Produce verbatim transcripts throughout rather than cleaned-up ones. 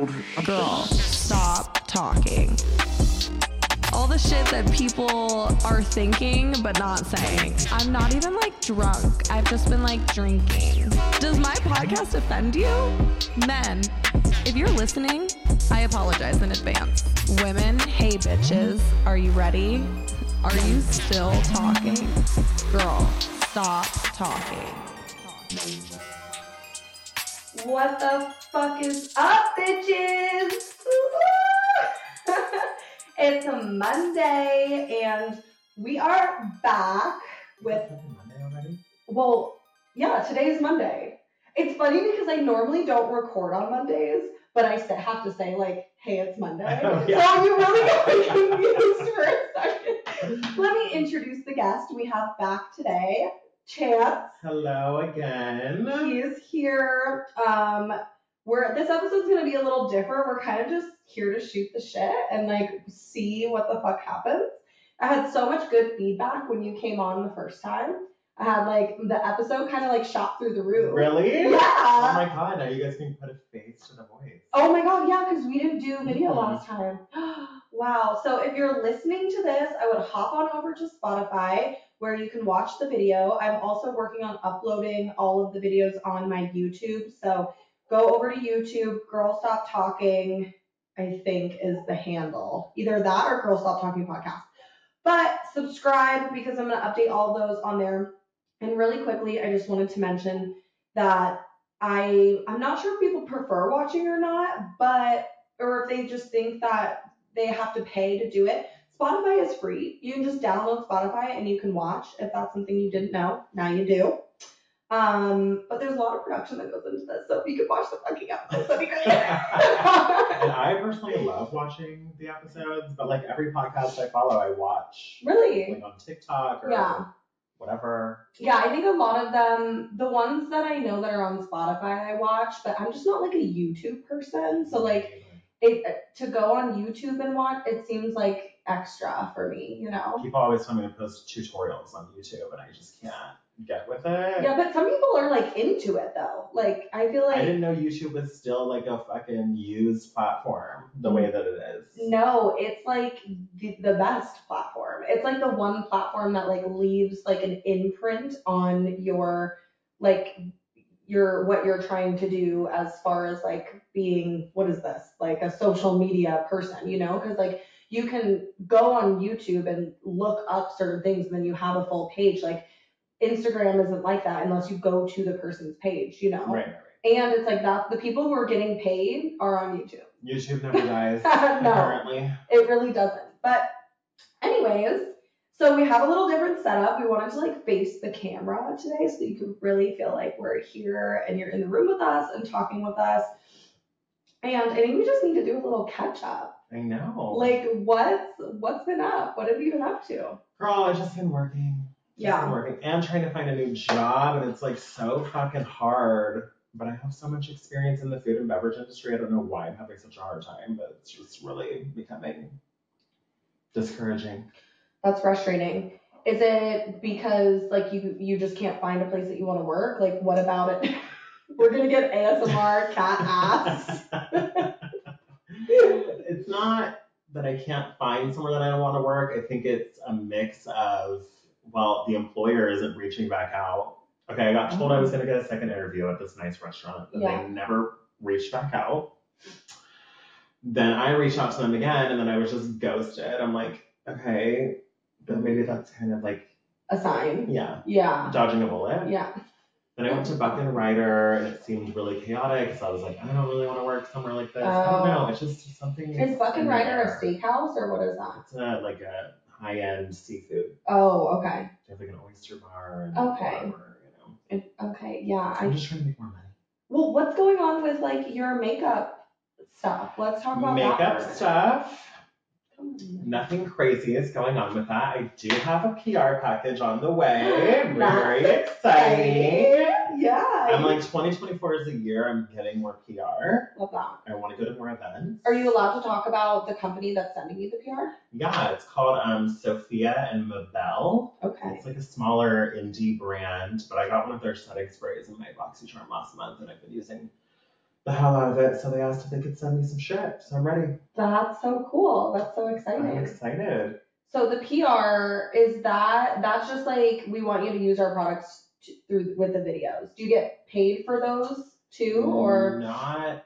loud. Girl, stop talking. All the shit that people are thinking but not saying. I'm not even like drunk. I've just been like drinking. Does my podcast offend you? Men, if you're listening, I apologize in advance. Women, hey bitches, are you ready? Are you still talking? Girl, stop talking. What the fuck is up, bitches? It's a Monday, and we are back with... Monday already? Well, yeah, today's Monday. It's funny because I normally don't record on Mondays, but I have to say, like, hey, it's Monday. Oh, yeah. So you really got me confused for a second. Let me introduce the guest we have back today, Chance. Hello again. He is here. Um, we're this episode's gonna be a little different. We're kind of just here to shoot the shit and like see what the fuck happens. I had so much good feedback when you came on the first time. I had like the episode kind of like shot through the roof. Really? Yeah. Oh my god, now you guys can put a face to the voice. Oh my god, yeah, because we didn't do video last time. Wow. So if you're listening to this, I would hop on over to Spotify where you can watch the video. I'm also working on uploading all of the videos on my YouTube. So go over to YouTube, Girl Stop Talking, I think is the handle. Either that or Girl Stop Talking Podcast. But subscribe because I'm going to update all of those on there. And really quickly, I just wanted to mention that I, I'm not sure if people prefer watching or not, but, or if they just think that they have to pay to do it. Spotify is free. You can just download Spotify and you can watch if that's something you didn't know. Now you do. Um, but there's a lot of production that goes into this, so if you could watch the fucking episodes, that'd be great. And I personally love watching the episodes, but like every podcast I follow, I watch. Really? Like on TikTok or Yeah. whatever. Yeah, I think a lot of them, the ones that I know that are on Spotify, I watch, but I'm just not like a YouTube person, so like it to go on YouTube and watch, it seems like extra for me, you know? People always tell me to post tutorials on YouTube, and I just can't get with it. Yeah, but some people are like into it though. Like I feel like I didn't know YouTube was still like a fucking used platform the way that it is. No, it's like the, the best platform. It's like the one platform that like leaves like an imprint on your like your what you're trying to do as far as like being, what is this? Like a social media person, you know? Because like you can go on YouTube and look up certain things and then you have a full page. Like Instagram isn't like that unless you go to the person's page, you know? Right, right, right. And it's like that the people who are getting paid are on YouTube. YouTube never dies, No, apparently. It really doesn't. But anyways, so we have a little different setup. We wanted to like face the camera today so you could really feel like we're here and you're in the room with us and talking with us. And I think we just need to do a little catch up. I know. Like what's what's been up? What have you been up to? Girl, I've just been working. Just Yeah. been working and trying to find a new job, and it's like so fucking hard. But I have so much experience in the food and beverage industry. I don't know why I'm having such a hard time, but it's just really becoming discouraging. That's frustrating. Is it because like you you just can't find a place that you want to work? Like what about it? We're gonna get A S M R cat ass. It's not that I can't find somewhere that I don't want to work. I think it's a mix of, well, the employer isn't reaching back out. Okay, I got told I was going to get a second interview at this nice restaurant, but Yeah. they never reached back out. Then I reached out to them again, and then I was just ghosted. I'm like, okay, but maybe that's kind of like, A sign. yeah, Yeah. dodging a bullet. Yeah. Then I went to Buck and Ryder, and it seemed really chaotic, so I was like, I don't really want to work somewhere like this. I don't know, it's just something. Is Buck and Ryder there. a steakhouse or what is that? It's a, like a high-end seafood. Oh, okay. They have like an oyster bar and Okay. whatever, you know. It, okay, yeah. I'm I, just trying to make more money. well, what's going on with like your makeup stuff? Let's talk about Makeup that first. stuff. Come on. Nothing crazy is going on with that. I do have a P R package on the way. Very exciting. Yeah. I'm like, twenty twenty-four is a year I'm getting more P R. Love that. I want to go to more events. Are you allowed to talk about the company that's sending you the P R? Yeah, it's called um Sophia and Mabel. Okay. It's like a smaller indie brand, but I got one of their setting sprays in my BoxyCharm last month, and I've been using the hell out of it. So they asked if they could send me some shit. So I'm ready. That's so cool. That's so exciting. I'm excited. So the P R, is that, that's just like, we want you to use our products to, through with the videos. Do you get paid for those too, or? Not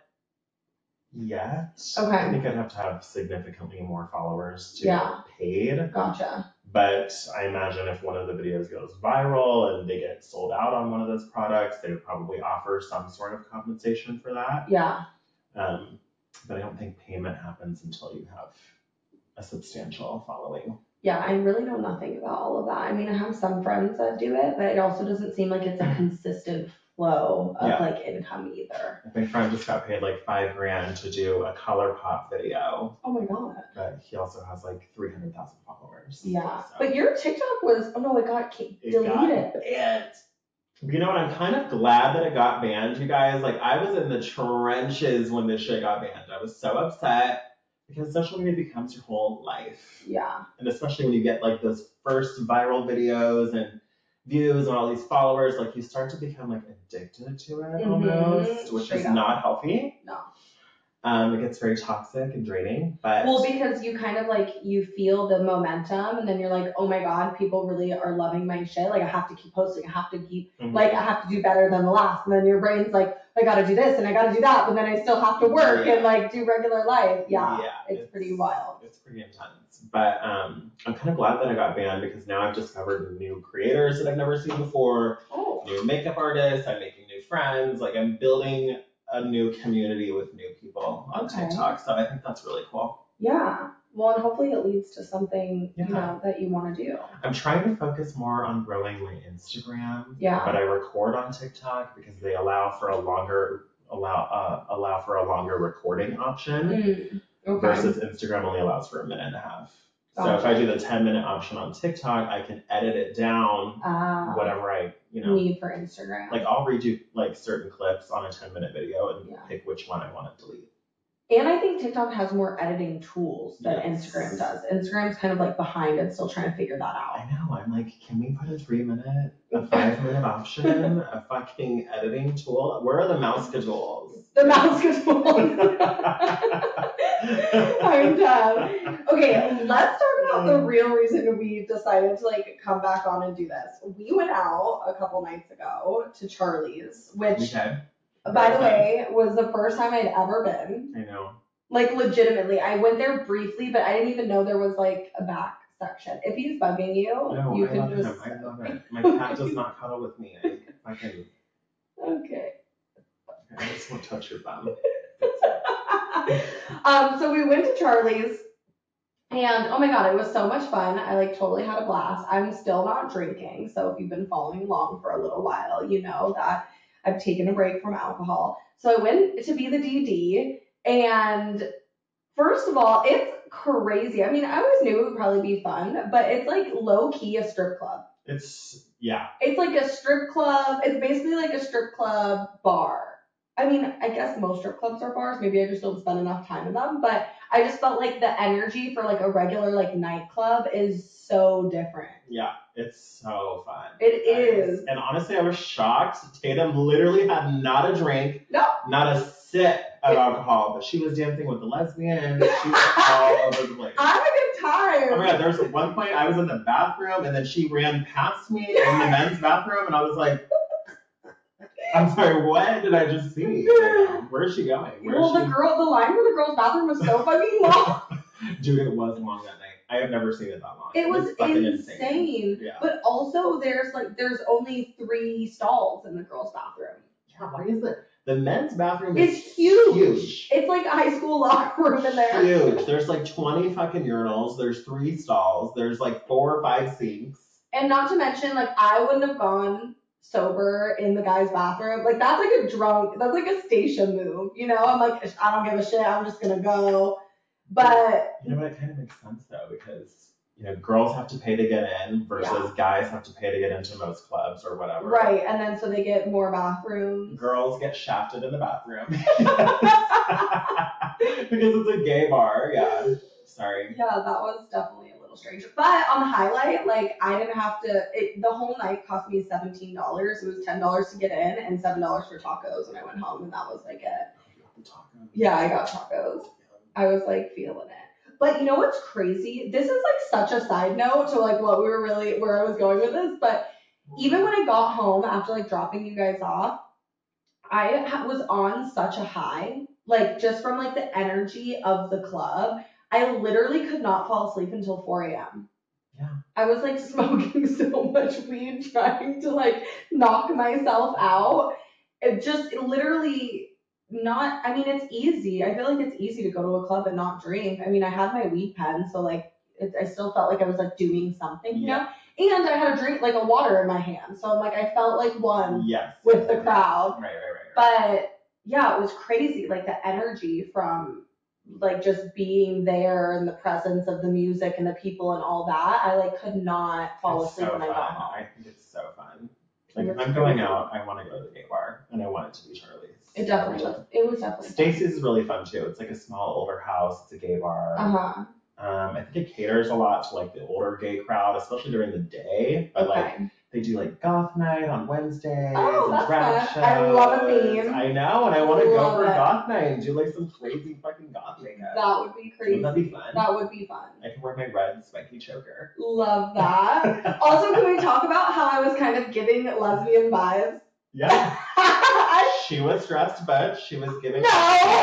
yet. Okay. I think I'd have to have significantly more followers to Yeah. get paid. Gotcha. But I imagine if one of the videos goes viral and they get sold out on one of those products, they would probably offer some sort of compensation for that. Yeah. Um, but I don't think payment happens until you have a substantial following. Yeah, I really know nothing about all of that. I mean, I have some friends that do it, but it also doesn't seem like it's a consistent flow of Yeah. like income either. My friend just got paid like five grand to do a color pop video, Oh my god. but he also has like three hundred thousand followers. Yeah. So But your TikTok was, oh no, it got ca- it deleted. got banned. You know what? I'm kind of glad that it got banned, you guys. Like, I was in the trenches when this shit got banned. I was so upset because social media becomes your whole life. Yeah. And especially when you get like those first viral videos and views and all these followers, like you start to become like addicted to it Mhm. almost, which Straight is up. not healthy. No. Um, it gets very toxic and draining, but Well, because you kind of like, you feel the momentum and then you're like, oh my god, people really are loving my shit. Like I have to keep posting. I have to keep, Mhm. like I have to do better than the last. And then your brain's like, I gotta do this and I gotta do that, but then I still have to work Yeah. and like do regular life. Yeah. yeah, It's pretty wild. It's pretty intense. But um, I'm kind of glad that I got banned because now I've discovered new creators that I've never seen before, Oh. new makeup artists, I'm making new friends, like I'm building a new community with new people on Okay. TikTok. So I think that's really cool. Yeah. Well, and hopefully it leads to something, Yeah. you know, that you want to do. I'm trying to focus more on growing my Instagram. Yeah. But I record on TikTok because they allow for a longer allow uh, allow for a longer recording option Mm. Okay. versus Instagram only allows for a minute and a half. So if Gotcha. I do the ten minute option on TikTok, I can edit it down Ah. whatever I, you know, Need for Instagram. like I'll redo like certain clips on a ten minute video and Yeah. pick which one I want to delete. And I think TikTok has more editing tools than Yes. Instagram does. Instagram's kind of like behind and still trying to figure that out. I know, I'm like, can we put a three minute, a five minute option, a fucking editing tool? Where are the mouse tools? The mouse controls. I'm done. Okay, let's talk about the real reason we decided to like come back on and do this. We went out a couple nights ago to Charlie's, which, Okay, by the way, was the first time I'd ever been. I know. Like legitimately, I went there briefly, but I didn't even know there was like a back section. If he's bugging you, No, you I can love just. him. I love it. My cat does not cuddle with me. I fucking, Okay. I just won't touch your bum. um, so we went to Charlie's, and oh my god, it was so much fun. I like totally had a blast. I'm still not drinking, so if you've been following along for a little while, you know that I've taken a break from alcohol. So I went to be the D D, and first of all, it's crazy. I mean, I always knew it would probably be fun, but it's like low key a strip club. It's, yeah. It's like a strip club. It's basically like a strip club bar. I mean, I guess most strip clubs are bars. Maybe I just don't spend enough time in them. But I just felt like the energy for like a regular like nightclub is so different. Yeah, it's so fun. It is. And honestly, I was shocked. Tatum literally had not a drink, No. not a sip of alcohol, but she was dancing with the lesbians. She was all over the place. I had a good time. Oh my god, there was one point I was in the bathroom and then she ran past me in the men's bathroom and I was like, I'm sorry, what did I just see? Where is she going? Where well, is the she? girl, the line for the girls' bathroom was so fucking long. Dude, it was long that night. I have never seen it that long. It was fucking insane. insane. Yeah. But also, there's like there's only three stalls in the girls' bathroom. Yeah, why is it? The men's bathroom It's is huge. huge. It's like a high school locker room in there. Huge. There's like twenty fucking urinals. There's three stalls. There's like four or five sinks. And not to mention, like, I wouldn't have gone sober in the guy's bathroom. Like, that's like a drunk, that's like a station move. You know, I'm like, I don't give a shit. I'm just gonna go. But You know what? It kind of makes sense though, because you know, girls have to pay to get in versus Yeah. guys have to pay to get into most clubs or whatever. right, and then so they get more bathrooms. Girls get shafted in the bathroom. Because it's a gay bar, yeah. Sorry. Yeah, that was definitely a little strange. But on the highlight, like, I didn't have to, it, the whole night cost me seventeen dollars. It was ten dollars to get in and seven dollars for tacos when I went home, and that was like it. the tacos. Yeah, I got tacos. I was like feeling it. But you know what's crazy? This is like such a side note to like what we were really, where I was going with this. But even when I got home after like dropping you guys off, I ha- was on such a high, like just from like the energy of the club. I literally could not fall asleep until four a.m. Yeah. I was like smoking so much weed, trying to like knock myself out. It just it literally not, I mean, it's easy. I feel like it's easy to go to a club and not drink. I mean, I had my weed pen, so like it, I still felt like I was like doing something, you Yeah. know? And I had a drink, like a water in my hand. So I'm like, I felt like one Yes. with the crowd. Right, right, right, right. But yeah, it was crazy. Like the energy from like just being there and the presence of the music and the people and all that. I like could not fall It's asleep so when I fun. got home. I think it's so fun. Like It if was I'm going crazy. out, I want to go to the gay bar, and I want it to be Charlie's. It definitely was. It was definitely. Stacy's is really fun too. It's like a small older house. It's a gay bar. Uh huh. Um, I think it caters a lot to like the older gay crowd, especially during the day. But like Okay. they do like goth night on Wednesdays Oh, and that's drag fun. I love a shows. meme. I know, and I want to go Love for it. goth night and do like some crazy fucking goth makeup. That would be crazy. Wouldn't that be fun? That would be fun. I can wear my red spiky choker. Love that. Also, can we talk about how I was kind of giving lesbian vibes? Yeah. I, She was dressed butch. She was giving. no,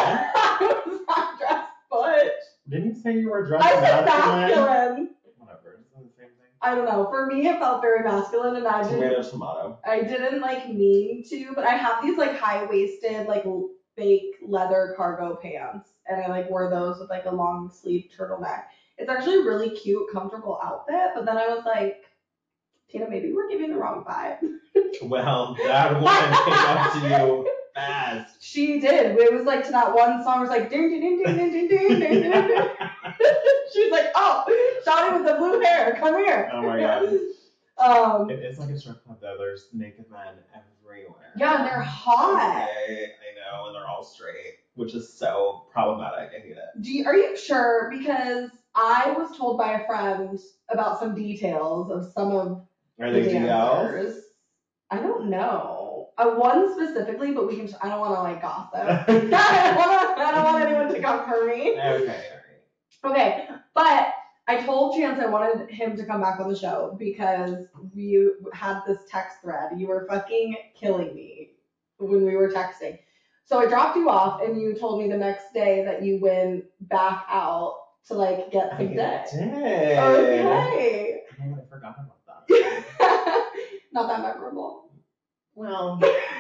I was not dressed butch. Didn't you say you were dressed I said masculine? masculine. Whatever. Isn't it the same thing? I don't know. For me, it felt very masculine. Imagine. Tomato, tomato. I didn't like mean to, but I have these like high waisted, like l- fake leather cargo pants, and I like wore those with like a long sleeve turtleneck. It's actually a really cute, comfortable outfit. But then I was like, Tina, maybe we're giving the wrong vibe. Well, that woman came up to you fast. She did. It was like to that one song. It was like ding ding ding ding ding ding ding ding ding. ding. She's like, oh, Shawty with the blue hair, come here. Oh my god. Um, It is like a strip club though. There's naked men everywhere. yeah, and they're hot. Okay, I know, and they're all straight, which is so problematic. I hate it. Do you, are you sure? Because I was told by a friend about some details of some of Are the they D Ls? dancers. I don't know. Uh, one specifically, but we can. I don't want to like gossip. I don't want. I don't want anyone to come for me. Okay, alright. Okay, but I told Chance I wanted him to come back on the show because we had this text thread. You were fucking killing me when we were texting. So I dropped you off, and you told me the next day that you went back out to like get I some did. dick. Okay. Okay. Oh, I forgot about that. Not that memorable. Well,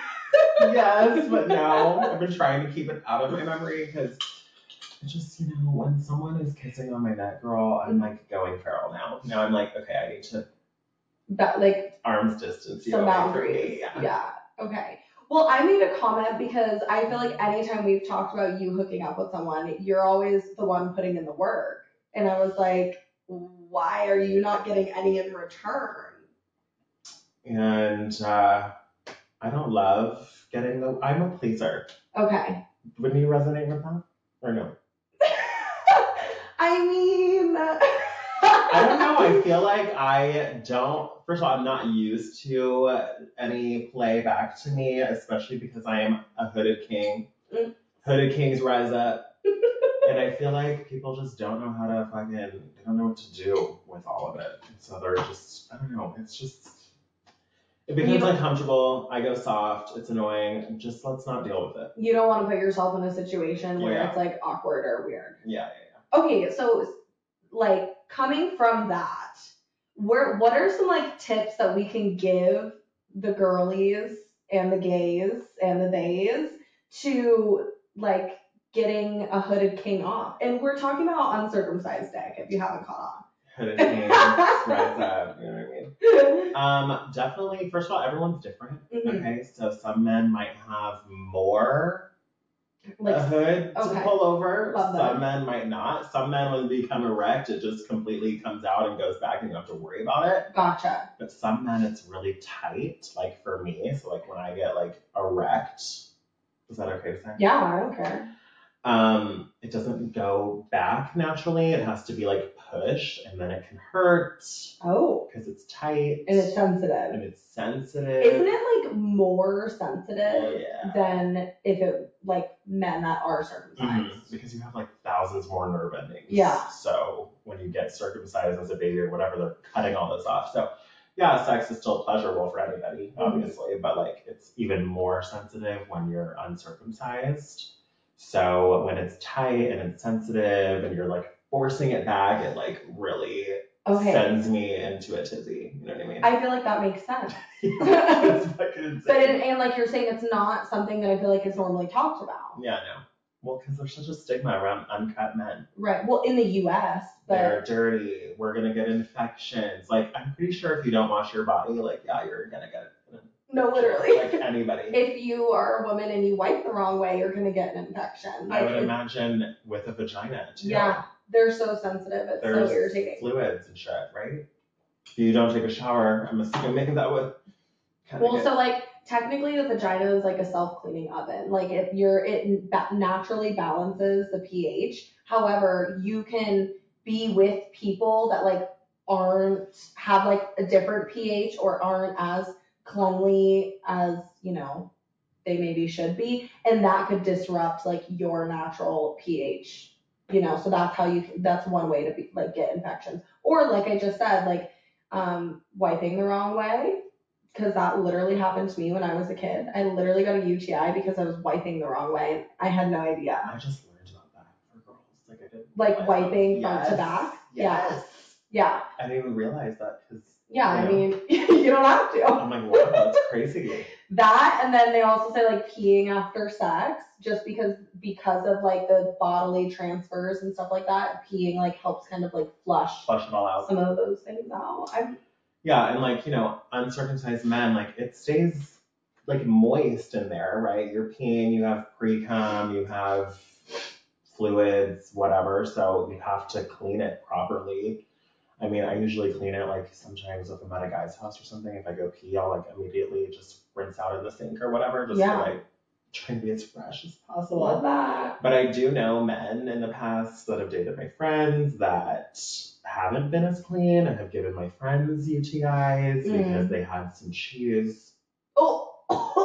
yes, but no. I've been trying to keep it out of my memory because it's just, you know, when someone is kissing on my neck, girl, I'm like going feral now. Now I'm like, okay, I need to That like arm's distance you some away from boundaries. me. Yeah. Yeah. Okay. Well, I made a comment because I feel like anytime we've talked about you hooking up with someone, you're always the one putting in the work. And I was like, why are you not getting any in return? And uh, I don't love getting the. I'm a pleaser. Okay. Wouldn't you resonate with that? Or no? I mean, I don't know. I feel like I don't. First of all, I'm not used to any play back to me, especially because I am a hooded king. Mm. Hooded kings rise up. And I feel like people just don't know how to fucking. They don't know what to do with all of it. And so they're just. I don't know. It's just. It becomes You don't- uncomfortable. I go soft. It's annoying. Just let's not deal with it. You don't want to put yourself in a situation where Yeah. it's like awkward or weird. Yeah, yeah, Okay, so like coming from that, where what are some like tips that we can give the girlies and the gays and the theys to like getting a hooded king off? And we're talking about uncircumcised dick if you haven't caught on. Hooded kings rise up. You know what I mean? Um, definitely. First of all, everyone's different. Mhm. Okay, so some men might have more Like, a hood to okay. pull over. Love that. Some men might not. Some men, when they become erect, it just completely comes out and goes back, and you don't have to worry about it. gotcha. But some men, it's really tight. Like for me, so like when I get like erect, is that okay to say? Yeah, I don't care. Um, it doesn't go back naturally. It has to be like pushed, and then it can hurt Oh. because it's tight. And it's sensitive. And it's sensitive. Isn't it like more sensitive Yeah. than if it like men that are circumcised? Mm-hmm. Because you have like thousands more nerve endings. Yeah. So when you get circumcised as a baby or whatever, they're cutting all this off. So yeah, sex is still pleasurable for anybody, obviously, mm-hmm. but like it's even more sensitive when you're uncircumcised. So when it's tight and it's sensitive and you're like forcing it back, it like really okay. sends me into a tizzy. You know what I mean? I feel like that makes sense. It's fucking insane. But it, and like you're saying, it's not something that I feel like is normally talked about. Yeah, no. Well, because there's such a stigma around uncut men. Right. Well, in the U S, but they're dirty. We're gonna get infections. Like I'm pretty sure if you don't wash your body, like yeah, you're gonna get it. No, literally. Like anybody. If you are a woman and you wipe the wrong way, you're going to get an infection. Like I would it, imagine with a vagina, too. Yeah, they're so sensitive. It's There's so irritating. Fluids and shit, right? If you don't take a shower, I'm assuming that would kind of Well, get... so like, technically the vagina is like a self-cleaning oven. Like if you're, it naturally balances the pH. However, you can be with people that like aren't, have like a different pH or aren't as cleanly as, you know, they maybe should be, and that could disrupt like your natural pH, you know, so that's how you, that's one way to be like get infections. Or like I just said, like um wiping the wrong way, because that literally happened to me when I was a kid. I literally got a U T I because I was wiping the wrong way. I had no idea. I just learned about that for girls. Like I did. Like wiping yes. front to back. Yes. Yes. Yeah. I didn't even realize that because. Yeah, you I know, mean, you don't have to. I'm like, wow, that's crazy. That, and then they also say like peeing after sex, just because because of like the bodily transfers and stuff like that. Peeing like helps kind of like flush flush it all out. Some of those things out. I'm, yeah, and like you know, uncircumcised men, like it stays like moist in there, right? You're peeing, you have pre-cum, you have fluids, whatever. So you have to clean it properly. I mean, I usually clean it like sometimes if I'm at a guy's house or something. If I go pee, I'll like immediately just rinse out in the sink or whatever, just yeah. to like try and be as fresh as possible. Love that. But I do know men in the past that have dated my friends that haven't been as clean and have given my friends U T Is mm. because they had some cheese. Oh,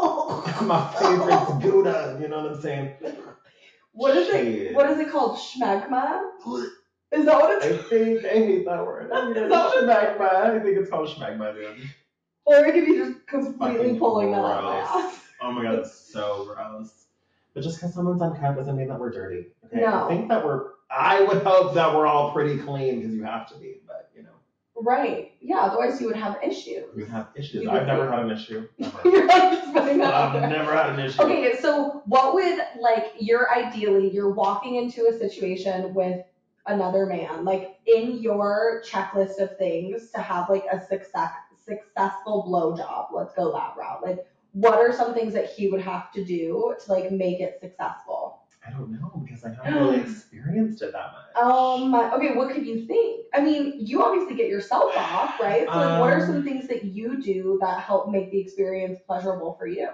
my favorite's Gouda. You know what I'm saying? What is cheese. it? What is it called? Schmegma. Is that what it's I think I hate that word. Is that what schmegma. I think it's called schmegma, dude. Or it could be just completely pulling that out of my ass. Oh my god, it's so gross. But just because someone's uncut doesn't mean that we're dirty. Okay? No. I think that we're, I would hope that we're all pretty clean because you have to be, but you know. Right. Yeah, otherwise you would have issues. You would have issues. You I've never be... had an issue. Never. You're like just putting that I've out there. never had an issue. Okay, so what would, like, you're ideally, you're walking into a situation with another man, like in your checklist of things to have like a success successful blowjob, let's go that route. Like what are some things that he would have to do to like make it successful? I don't know because I haven't really experienced it that much. Um okay, what could you think? I mean, you obviously get yourself off, right? So like um, what are some things that you do that help make the experience pleasurable for you?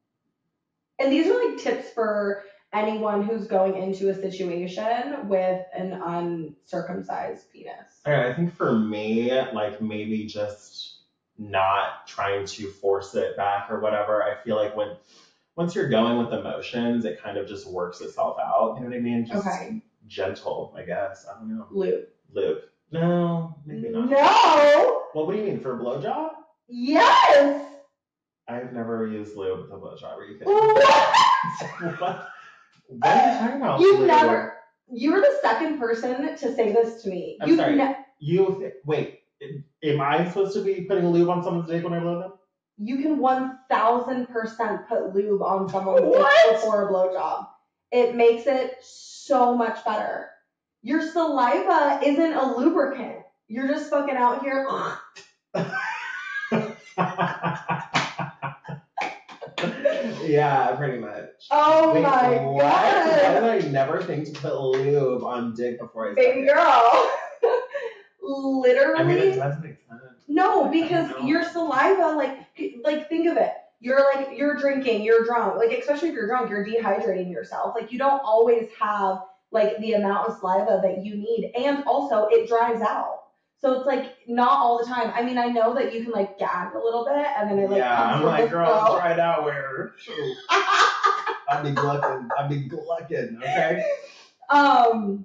And these are like tips for anyone who's going into a situation with an uncircumcised penis. I think for me, like maybe just not trying to force it back or whatever. I feel like when once you're going with emotions, it kind of just works itself out. You know what I mean? Just okay. Gentle, I guess. I don't know. Lube. Lube. No, maybe not. No! Well, what do you mean? For a blowjob? Yes! I've never used lube with a blowjob. Are you kidding? What? What? What are you talking about? You never. You were the second person to say this to me. I'm You've sorry. Ne- you th- wait. Am I supposed to be putting lube on someone's dick when I blow them? You can one thousand percent put lube on someone's what? dick before a blowjob. It makes it so much better. Your saliva isn't a lubricant. You're just fucking out here. Yeah, pretty much. Oh Wait, my what? god. Why did I never think to put lube on dick before I Baby girl. Literally. I mean, it does make sense. No, because your saliva, like, like think of it. you're like, you're drinking, you're drunk. Like, especially if you're drunk, you're dehydrating yourself. Like, you don't always have like the amount of saliva that you need. And also it dries out. So it's like not all the time. I mean, I know that you can like gag a little bit and then it like yeah, comes I'm from like, the girl, throat. it's dried out where? I'd be glucking. I'd be glucking, okay? Um,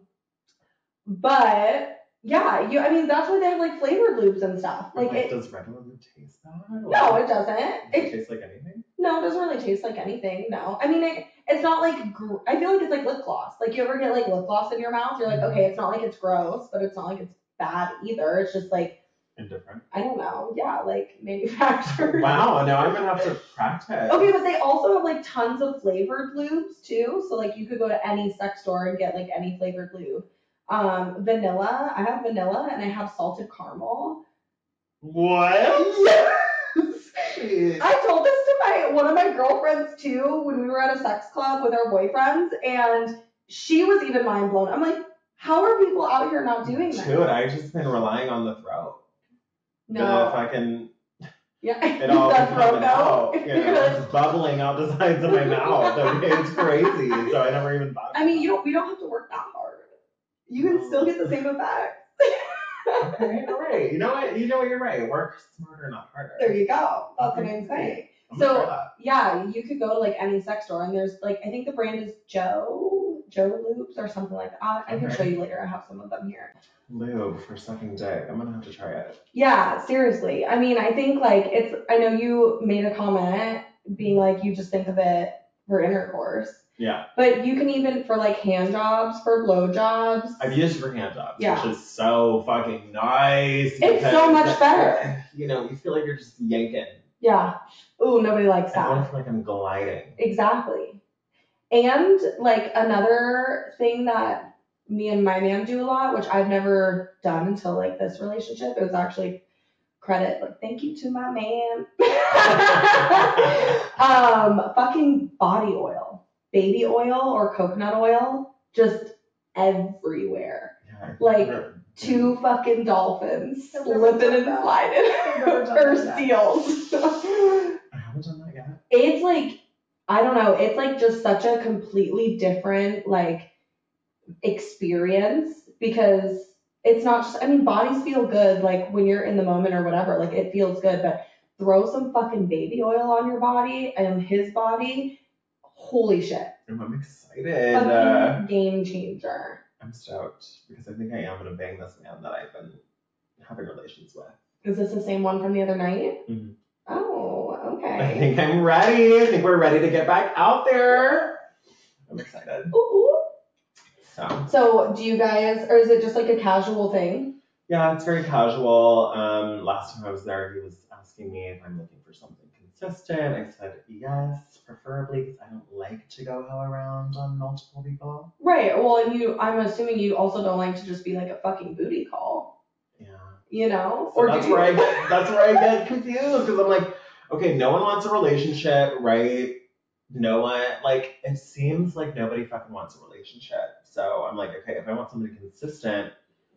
but yeah, you. I mean, that's why they have like flavored lubes and stuff. Like, Like, it. does regular lube taste bad? No, it doesn't. Does it It, taste like anything? no, it doesn't really taste like anything. No, I mean, it. It's not like. Gr- I feel like it's like lip gloss. Like, you ever get like lip gloss in your mouth? You're like, okay, it's not like it's gross, but it's not like it's bad either. It's just like, Indifferent. I don't know. Yeah, like manufactured. Wow, now I'm gonna have to practice. Okay, but they also have like tons of flavored lubes too. So like you could go to any sex store and get like any flavored lube. Um, vanilla. I have vanilla and I have salted caramel. What? Yes. Jeez. I told this to my one of my girlfriends too when we were at a sex club with our boyfriends, and she was even mind blown. I'm like, how are people out here not doing that? Dude, I've just been relying on the throat. No. If I can, Yeah. it all That can come throat out. note. You know, it's bubbling out the sides of my mouth. Okay, it's crazy. So I never even thought. I mean, you don't. We don't have to work that hard. You can still get the same effect. Okay, all right. You know what? You know what? You're right. Work smarter, not harder. There you go. That's what I'm saying. I'm gonna So try that. yeah, you could go to like any sex store and there's like, I think the brand is Joe, Joe Loops or something like that. I can Okay. show you later. I have some of them here. Lube for sucking dick. I'm gonna have to try it. Yeah, seriously. I mean, I think like it's, I know you made a comment being like, you just think of it for intercourse. Yeah. But you can even for like hand jobs, for blow jobs. I've used it for hand jobs, Yeah. which is so fucking nice. It's so because, much better. You know, you feel like you're just yanking. Yeah. Ooh, nobody likes I that. want to feel like I'm gliding. Exactly. And like another thing that me and my man do a lot, which I've never done until like this relationship, it was actually credit, like thank you to my man. um, fucking body oil, baby oil or coconut oil, just everywhere. Yeah, Like, never- Two fucking dolphins I've never Mm. slipping done and that. sliding, I've never done or that. seals. I haven't done that yet. It's like, I don't know, it's like just such a completely different like experience because it's not just, I mean, bodies feel good like when you're in the moment or whatever, like it feels good, but throw some fucking baby oil on your body and his body, holy shit. I'm excited. Fucking Uh, game changer. I'm stoked because I think I am gonna bang this man that I've been having relations with. Is this the same one from the other night? Mhm. Oh, I okay. think I'm ready. I think we're ready to get back out there. I'm excited. Ooh, ooh. So So do you guys, or is it just like a casual thing? yeah, it's very casual. Um, last time I was there, he was asking me if I'm looking for something consistent. I said yes, preferably because I don't like to go around on multiple people. Right. Well, and you, I'm assuming you also don't like to just be like a fucking booty call, Yeah. you know? So that's do you? where I get that's where I get confused because I'm like, okay, no one wants a relationship, right? No one like it seems like nobody fucking wants a relationship. So I'm like, okay, if I want somebody consistent,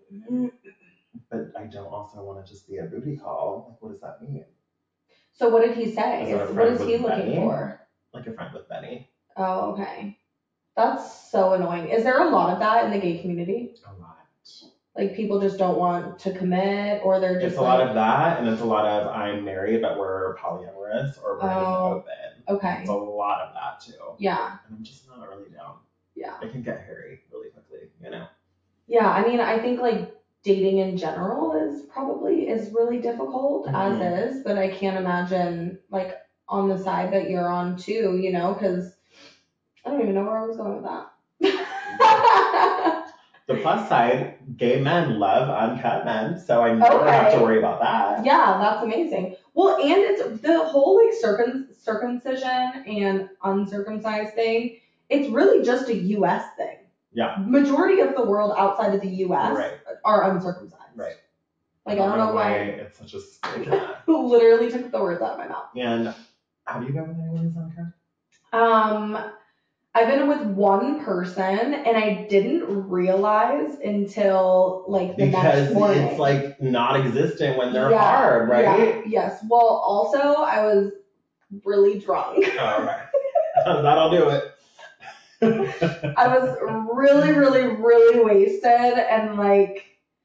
but I don't also want to just be a booty call, like what does that mean? So what did he say? Is that a Is- what friend is he with looking Benny? for? Like a friend with Benny. Oh, okay. That's so annoying. Is there a lot of that in the gay community? A lot. Like people just don't want to commit, or they're just It's a like, lot of that, and it's a lot of I'm married, but we're polyamorous, or we're in the Oh, open. okay. It's a lot of that too. Yeah, And I'm just not really down. yeah. It can get hairy really quickly, you know? Yeah, I mean, I think like dating in general is probably is really difficult Mhm. as is, but I can't imagine like on the side that you're on too, you know, because I don't even know where I was going with that. The plus side, gay men love uncut men, so I never have to Okay. worry about that. Yeah, that's amazing. Well, and it's the whole like circum circumcision and uncircumcised thing. It's really just a U S thing. Yeah. Majority of the world outside of the U S Right. are uncircumcised. Right. Like I don't know why. It's such a stigma. Literally took the words out of my mouth. And have you been with anyone who's uncut? Um, I've been with one person, and I didn't realize until like the Because next morning. it's like non-existent when they're Yeah, hard, right? Yeah, yes. Well, also I was really drunk. Oh, okay. That'll do it. I was really, really, really wasted, and like,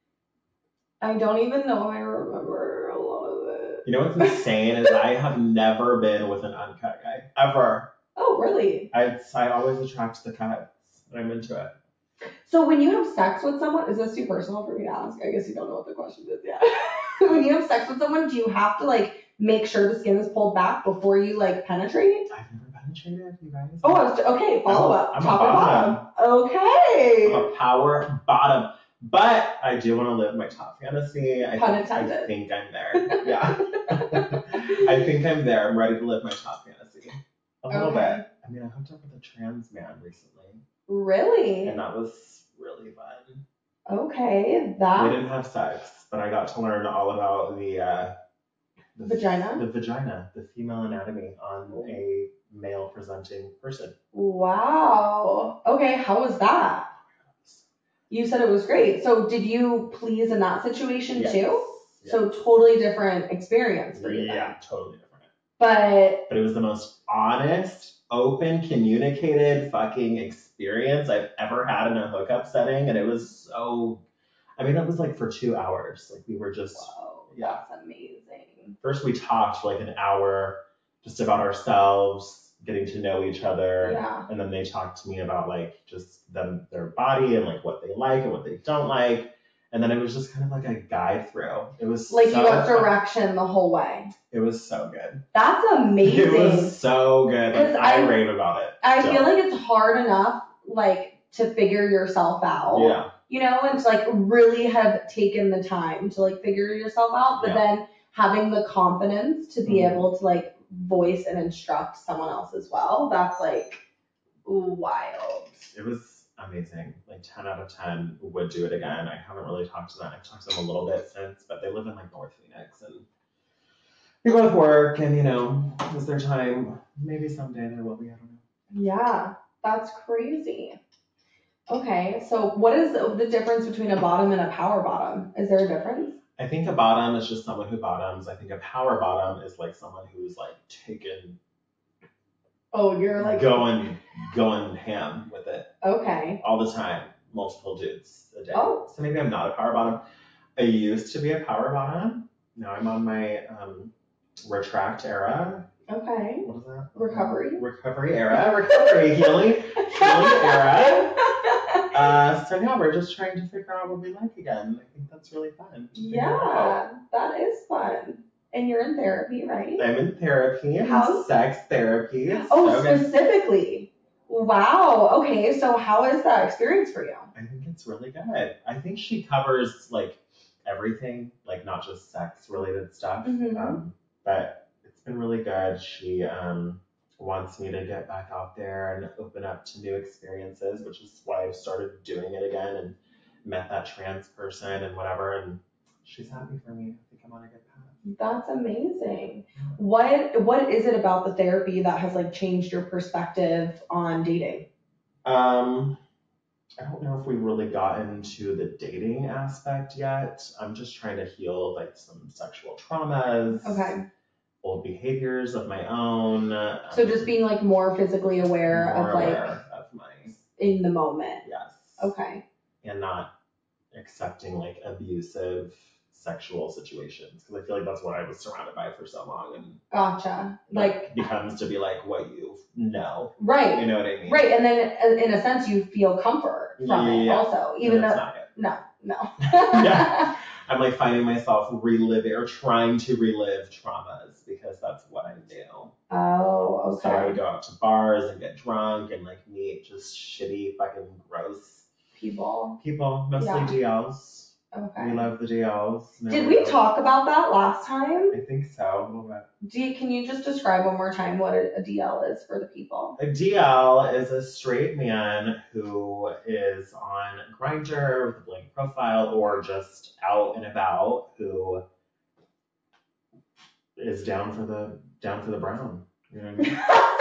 I don't even know if I remember a lot of it. You know what's insane is I have never been with an uncut guy, ever. Oh, really? I I always attract the cuts, and I'm into it. So when you have sex with someone, is this too personal for me to ask? I guess you don't know what the question is yet. When you have sex with someone, do you have to like make sure the skin is pulled back before you like penetrate? I've never penetrated, you guys. Oh, I was, okay, follow up. I'm a Top and bottom. bottom. Okay. I'm a power bottom. But I do want to live my top fantasy. I Pun think, intended. I think I'm there. Yeah. I think I'm there. I'm ready to live my top fantasy. A little Okay. bit. I mean, I hooked up with a trans man recently. Really? And that was really fun. Okay, We that didn't have sex, but I got to learn all about the, uh, the Vagina? The vagina, the female anatomy on a male presenting person. wow. Okay, how was that? You said it was great. So did you please in that situation Yes. too? Yes. So totally different experience for you. then. Yeah, totally different. But But it was the most honest, open, communicated fucking experience I've ever had in a hookup setting. And it was so, I mean, it was like for two hours. Like we were just, whoa, yeah. that's amazing. First we talked for like an hour just about ourselves, getting to know each other. Yeah. And then they talked to me about like just them, their body and like what they like and what they don't like. And then it was just kind of like a guide through. It was Like so you got fun. direction the whole way. It was so good. That's amazing. It was so good. Like, 'Cause I, I- rave about it. I still. feel like it's hard enough like to figure yourself out. Yeah. You know, and to like really have taken the time to like figure yourself out, but Yeah. then having the confidence to be Mhm. able to like voice and instruct someone else as well. That's like wild. It was amazing. Like ten out of ten would do it again. I haven't really talked to them. I've talked to them a little bit since, but they live in like North Phoenix and they both work and, you know, it's their time. Maybe someday there will be, I don't know. Yeah, that's crazy. Okay, so what is the, the difference between a bottom and a power bottom? Is there a difference? I think a bottom is just someone who bottoms. I think a power bottom is like someone who's like taken, Oh, you're like, going, going ham with it okay. all the time, multiple dudes a day. Oh. So maybe I'm not a power bottom. I used to be a power bottom. Now I'm on my um, retract era. Okay. What is that? Recovery? Recovery era. Recovery, healing, healing era. Uh, so yeah, we're just trying to figure out what we like again. I think that's really fun. to figure out. Yeah, that is fun. And you're in therapy, right? I'm in therapy. I'm How- in sex therapy. It's Oh, so good. specifically. Wow. Okay, so how is that experience for you? I think it's really good. I think she covers like everything, like not just sex related stuff. Mhm. Um, but it's been really good. She um, wants me to get back out there and open up to new experiences, which is why I started doing it again and met that trans person and whatever. And she's happy for me. I think I'm on a good path. That's amazing. What What is it about the therapy that has like changed your perspective on dating? Um, I don't know if we really got into the dating aspect yet. I'm just trying to heal like some sexual traumas, Okay. old behaviors of my own. Um, So just being like more physically aware more of like aware of my in the moment. yes, Okay. and not accepting like abusive sexual situations because I feel like that's what I was surrounded by for so long, and Gotcha. that Like, becomes to be like what you know. You right. know what I mean? Right. And then uh, in a sense you feel comfort from it Yeah. also. And Even that's though not it. no, no. Yeah. I'm like finding myself reliving or trying to relive traumas because that's what I do. Oh, So I would okay. go out to bars and get drunk and like meet just shitty fucking gross People. people, mostly Yeah. D Ls. Okay. We love the D Ls. No, Did we don't. talk about that last time? I think so, a little bit. Do you, can you just describe one more time what a, a D L is for the people? A D L is a straight man who is on Grindr with a blank profile or just out and about who is down for the down for the brown. You know what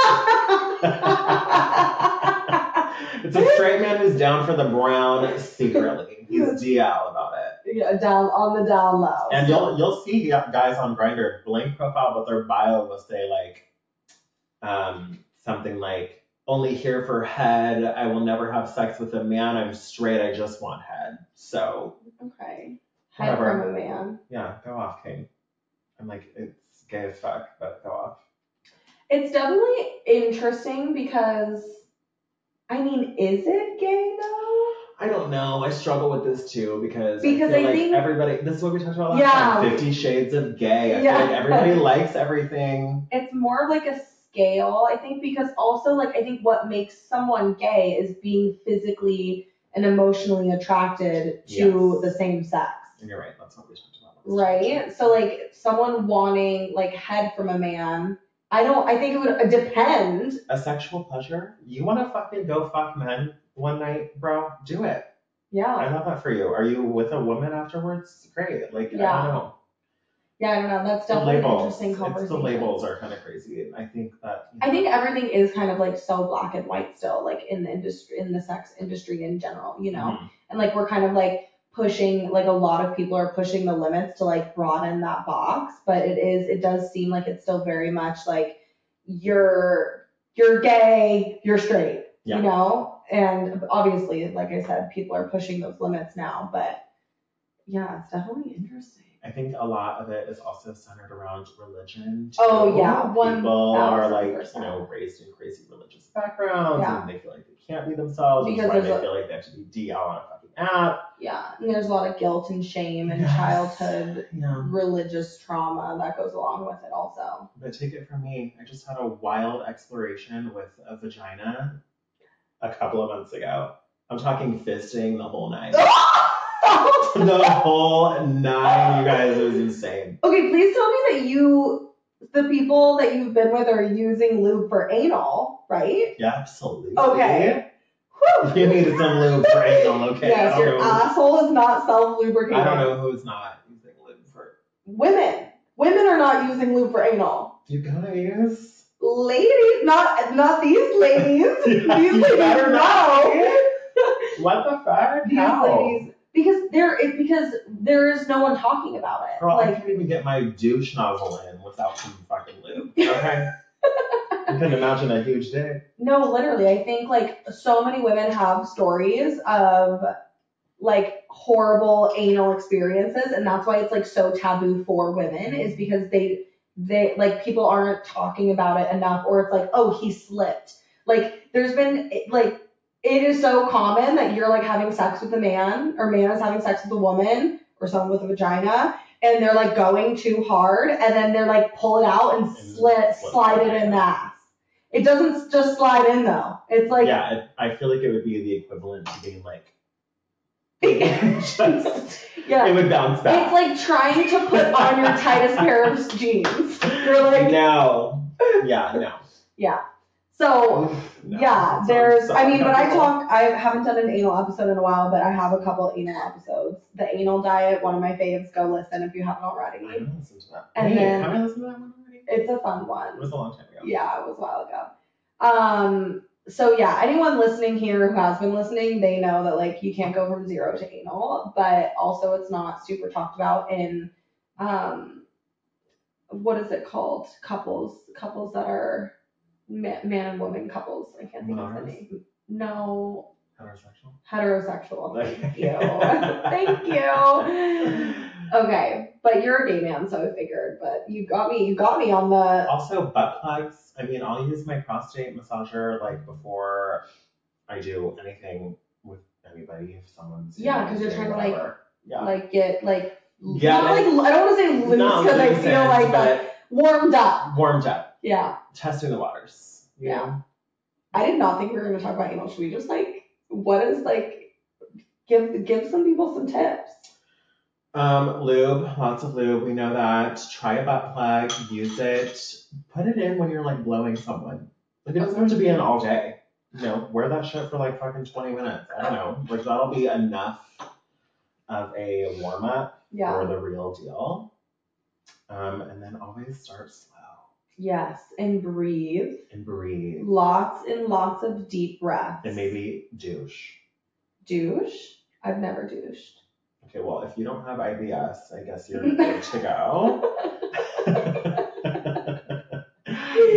I mean? It's a straight man who's down for the brown secretly. He's D L about it. Yeah, down on the down low. And you'll you'll see guys on Grindr blank profile, but their bio will say like um, something like, only here for head, I will never have sex with a man, I'm straight, I just want head. So. Okay. Head Whatever. from a man. Yeah, go off, King. I'm like, it's gay as fuck, but go off. It's definitely interesting because, I mean, is it gay though? I don't know. I struggle with this too because, Because I feel I like think- everybody, this is what we talked about last Yeah. time, Fifty Shades of Gay. I Yeah. feel like everybody likes everything. It's more of like a scale, I think, because also, like, I think what makes someone gay is being physically and emotionally attracted to Yes. the same sex. And you're right, that's what we talked about. Right? So, like, someone wanting, like, head from a man, I don't, I think it would depend. A sexual pleasure? You want to fucking go fuck men one night, bro? Do it. Yeah. I love that for you. Are you with a woman afterwards? Great. Like, Yeah. I don't know. Yeah, I don't know. That's The definitely an labels. interesting It's conversation. the labels are kind of crazy. And I think that. You know, I think everything is kind of like so black and white still, like in the industry, in the sex industry in general, you know? Mhm. And like we're kind of like pushing, like a lot of people are pushing the limits to like broaden that box, but it is, it does seem like it's still very much like you're, you're gay, you're straight, Yeah. you know? And obviously, like I said, people are pushing those limits now, but yeah, it's definitely interesting. I think a lot of it is also centered around religion. Too. Oh, yeah, one People are thousand like, percent. you know, raised in crazy religious backgrounds, Yeah. and they feel like they can't be themselves, which is Because why they there's a- feel like they have to be D L on a fucking app. Yeah, and there's a lot of guilt and shame and Yes. childhood Yeah. religious trauma that goes along with it also. But take it from me, I just had a wild exploration with a vagina a couple of months ago. I'm talking fisting the whole night. The whole nine, you guys, it was insane. Okay, please tell me that you, the people that you've been with are using lube for anal, right? Yeah, absolutely. Okay. Whew. You needed some lube for anal, okay? Yes, I don't your know. asshole is not self-lubricating. I don't know who's not using lube for. Women. Women are not using lube for anal. You guys. Ladies, not not these ladies. Yeah, These you ladies better not. know. What the fuck? These How? ladies, because there is because there is no one talking about it. Girl, I like can't even get my douche nozzle in without some fucking lube. Okay. You can imagine a huge dick. no, literally, I think like so many women have stories of like horrible anal experiences, and that's why it's like so taboo for women, is because they they like people aren't talking about it enough, or it's like, oh, he slipped. Like there's been like it is so common that you're like having sex with a man, or man is having sex with a woman, or someone with a vagina, and they're like going too hard, and then they're like pull it out and And slit slip slide it it in the ass. It doesn't just slide in though. It's like Yeah, it, I feel like it would be the equivalent to being like. Just, yeah. It would bounce back. It's like trying to put on your tightest pair of jeans. You're like, no. Yeah, no. yeah. So, Oof, no. yeah, That sounds there's, so I mean, when I uncomfortable. talk, I haven't done an anal episode in a while, but I have a couple anal episodes. The Anal Diet, one of my faves, go listen if you haven't I already. haven't listened to that. And Wait, then- have I listened to that one already? It's a fun It one. was a long time ago. Yeah, it was a while ago. Um, so yeah, anyone listening here who has been listening, they know that like you can't go from zero to anal, but also it's not super talked about in, um, what is it called? Couples, couples that are ma- man and woman couples. I can't think of the Monogamous? name. No, Heterosexual? heterosexual. Thank you. Thank you. Okay, but you're a gay man, so I figured. But you got me. You got me on the. Also, butt plugs. I mean, I'll use my prostate massager like before I do anything with anybody. If someone's Yeah, 'cause you're doing trying to, like, whatever. yeah, Like get like Yeah, not like it- I don't want to say loose Not because I loosened, feel like but like warmed up. warmed up, Yeah, testing the waters. You Yeah. know? I did not think we were going to talk about anal. Should we just like what is like give give some people some tips? Um, lube, lots of lube. We know that. Try a butt plug. Use it. Put it in when you're like blowing someone. Like it doesn't have to be in all day. You know, wear that shit for like fucking twenty minutes. I don't know. Like that'll be enough of a warm up Yeah. for the real deal. Um, and then always start slow Yes, and breathe. and breathe Lots and lots of deep breaths. and maybe douche. douche. I've never douched. Okay, well, if you don't have I B S, I guess you're good to go.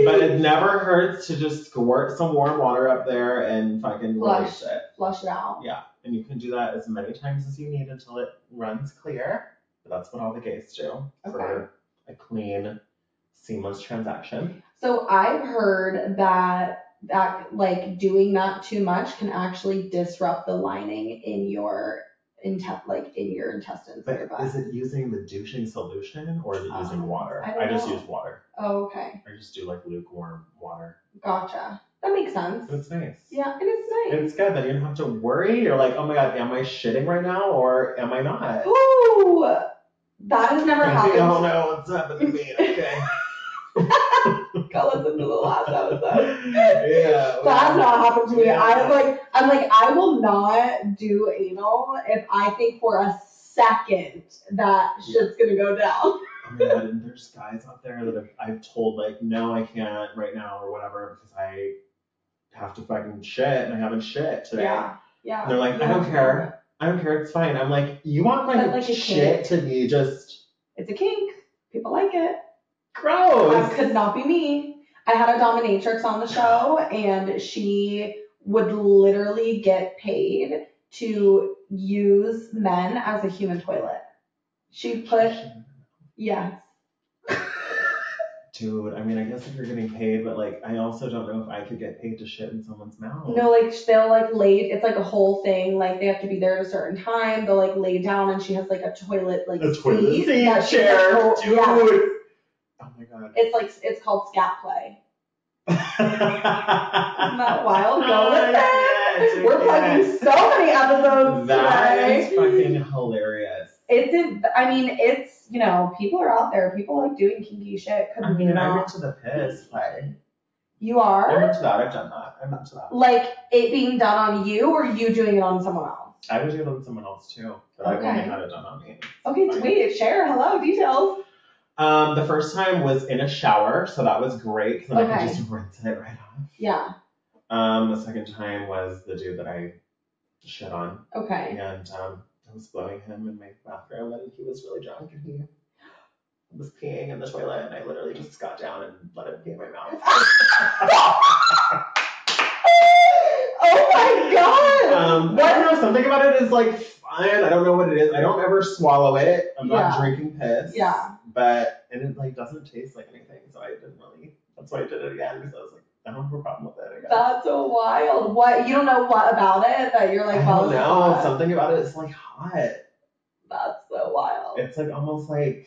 But it never hurts to just squirt some warm water up there and fucking Flush. release it. Flush it out. Yeah, and you can do that as many times as you need until it runs clear. But that's what all the gays do for a clean, seamless transaction. So I've heard that that like doing that too much can actually disrupt the lining in your inte- like in your intestines. But in your butt. is it using the douching solution or is it using Um, water? I don't I just know. use water. Oh, okay. I just do like lukewarm water. Gotcha. That makes sense. It's nice. Yeah, and it's nice. It's good. Then you don't have to worry. You're like, oh my god, am I shitting right now or am I not? Ooh, that has never happened. I don't know what's happening to me. Okay. Go listen to the last episode. Yeah. That has not happened to me. Yeah. I'm like, I'm like, I will not do anal if I think for a second that shit's gonna go down. Oh my god, and there's guys out there that have, I've told like, no, I can't right now or whatever because I have to fucking shit and I haven't shit today. Yeah, yeah. And they're like, I don't care. I don't care. It's fine. I'm like, you want my But like a shit to be just It's a kink. People like it. gross. That could not be me. I had a dominatrix on the show, and she would literally get paid to use men as a human toilet. She put, yes. Dude, I mean, I guess if you're getting paid, but like, I also don't know if I could get paid to shit in someone's mouth. No, like they'll like lay, it's like a whole thing. Like they have to be there at a certain time. They'll like lay down, and she has like a toilet like A toilet seat seat that she chair, can dude. hold- Yeah. Oh my god. It's like it's called scat play. Isn't Isn't that wild? Go with it. Yes, We're plugging so many episodes That today. is fucking hilarious. It's, in, I mean, it's, you know, people are out there. People like doing kinky shit. Could I mean, I'm not. into the piss play. You I'm are? into that. I've done that. I'm into that. Like, it being done on you or you doing it on someone else? I would do it on someone else too, but I've only Okay. had it done on me. Okay, Fine. sweet. Share. Hello. Details. Um, the first time was in a shower, so that was great because then I Okay. could just rinse it right off. Yeah. Um, the second time was the dude that I shit on, Okay. and um, I was blowing him in my bathroom, and he was really drunk, and he was peeing in the toilet, and I literally just got down and let him pee in my mouth. Oh my god. um, I don't know, something about it is like fun. I don't know what it is. I don't ever swallow it. I'm not Yeah. drinking piss. Yeah. But and it like doesn't taste like anything, so I didn't really. That's why I did it again because I was like, I don't have a problem with it. I guess. That's so wild. What? You don't know what about it that you're like, I well, don't it's know. hot? Something about it is like hot. That's so wild. It's like almost like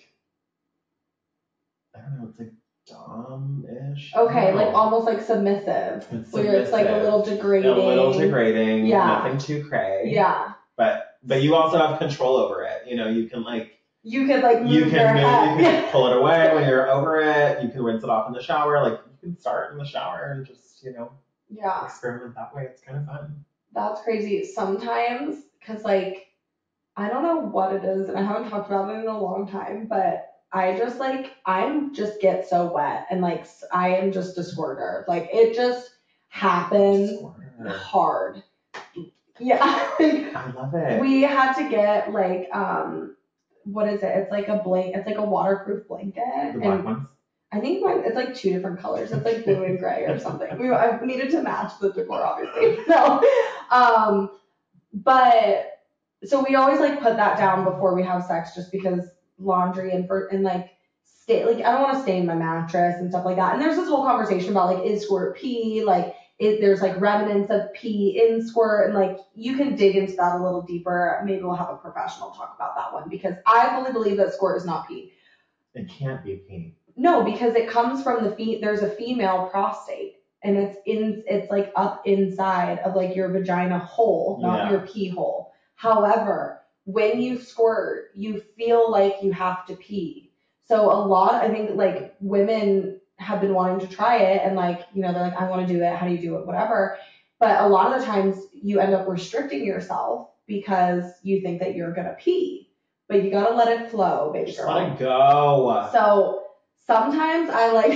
I don't know. It's like dom-ish. I Okay, don't like know. almost like submissive. It's Where it's like a submissive. little degrading. A little degrading. Yeah. Nothing too cray. Yeah. But but you also have control over it. You know, you can like You could like move you your can move, head. you can pull it away when you're over it. You can rinse it off in the shower. Like you can start in the shower and just you know Yeah, experiment that way. It's kind of fun. that's crazy. Sometimes, cause like, I don't know what it is, and I haven't talked about it in a long time, but I just like, I'm just get so wet, and like, s- I am just a squirter. Like, it just happens Squirter. hard. Yeah. I love it. We had to get like, um, what is it? It's like a blank, it's like a waterproof blanket. the black and ones. I think mine, it's like two different colors. It's like blue and gray or something. We I needed to match the decor, obviously. No. Um, but so we always like put that down before we have sex, just because laundry and for and like stay like I don't want to stain my mattress and stuff like that. And there's this whole conversation about like is squirt pee, like it, there's like remnants of pee in squirt, and like you can dig into that a little deeper. Maybe we'll have a professional talk about that one, because I fully believe that squirt is not pee. It can't be pink. No, because it comes from the fe- there's a female prostate, and it's in it's like up inside of like your vagina hole, not Yeah. your pee hole. However, when you squirt, you feel like you have to pee. So a lot, I think like women have been wanting to try it, and like, you know, they're like, I want to do it, how do you do it, whatever. But a lot of the times you end up restricting yourself because you think that you're gonna pee. But you gotta let it flow, baby Just girl. let it go. So sometimes I like